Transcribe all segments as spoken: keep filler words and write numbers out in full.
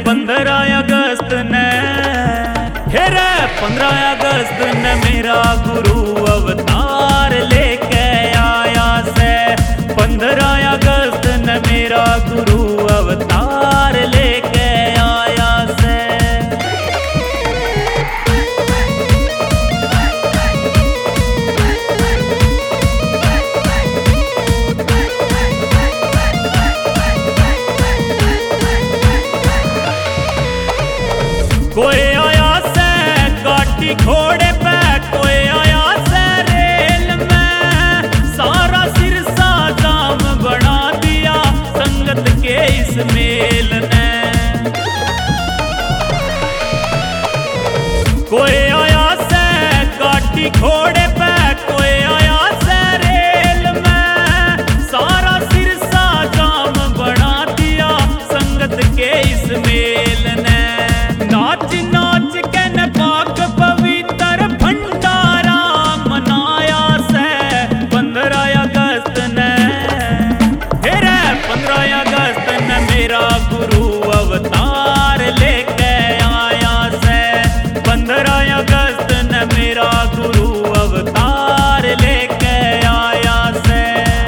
पंद्रह अगस्त ने हेरे पंद्रह अगस्त ने मेरा गुरु अवतार लेके आया से। पंद्रह अगस्त ने मेरा गुरु अवतार लेके आया से। कोई आया से गाड़ी घोड़े पे, कोई आया से रेल में, सारा सिरसा जाम बना दिया संगत के इस मेल ने। कोई आया से गाड़ी घोड़े पे, कोई आया से रेल में, सारा सिरसा जाम बना दिया संगत के इस मेल ने। नाच नाच के न पाक पवित्र भंडारा मनाया से। पंद्रह अगस्त ने हेरे पंद्रह अगस्त ने मेरा गुरु अवतार लेके आया से। पंद्रह अगस्त ने मेरा गुरु अवतार लेके आया से।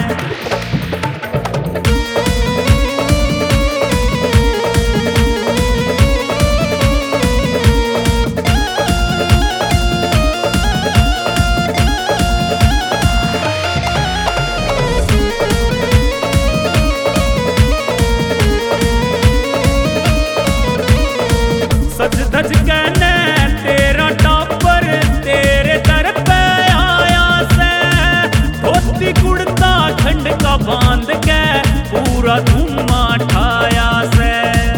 सज धज कहने तेरा टॉपर तेरे दर पे आया से। धोती कुर्ता खंड का बांध के पूरा धुम्मा ठाया से।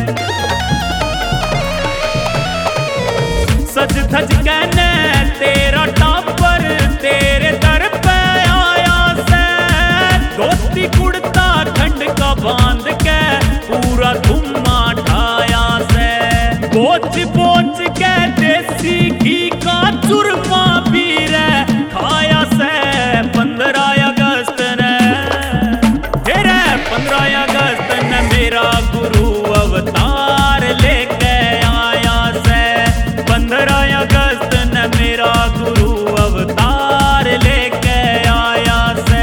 सज धज कहने तेरा टॉपर तेरे दर पे आया से। धोती कुर्ता खंड का बांध के पूरा धुम्मा ठाया से। पोच पोच के देसी घी का चूरमा पी रे खाया से। पंद्रह अगस्त ने हेरे पंद्रह अगस्त ने मेरा गुरु अवतार लेके आया से। पंद्रह अगस्त ने मेरा गुरु अवतार लेके आया से।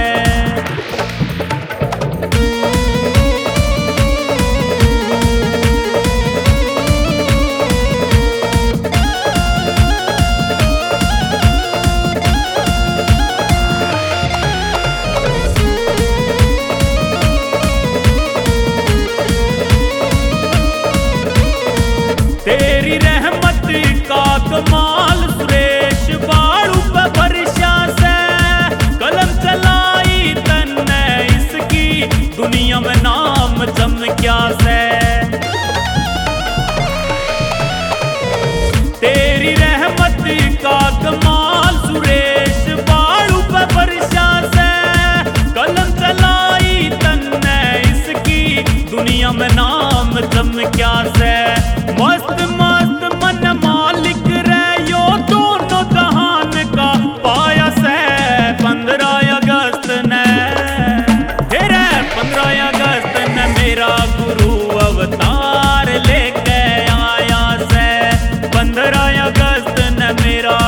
तेरी रहमत का कमाल सुरेश बाड़ू पे वर्षा से। कलम चलाई तन्ने इसकी दुनिया में नाम चमक्या से। तेरी रहमत का कमाल सुरेश बाड़ू पे वर्षा से। कलम चलाई तन्ने इसकी दुनिया में नाम चमक्या से। मस्त मस्त मन मालिक रे यो दोनों जहान का पाया से। पंद्रह अगस्त ने हेरे पंद्रह अगस्त ने मेरा गुरु अवतार लेके आया से। पंद्रह अगस्त ने मेरा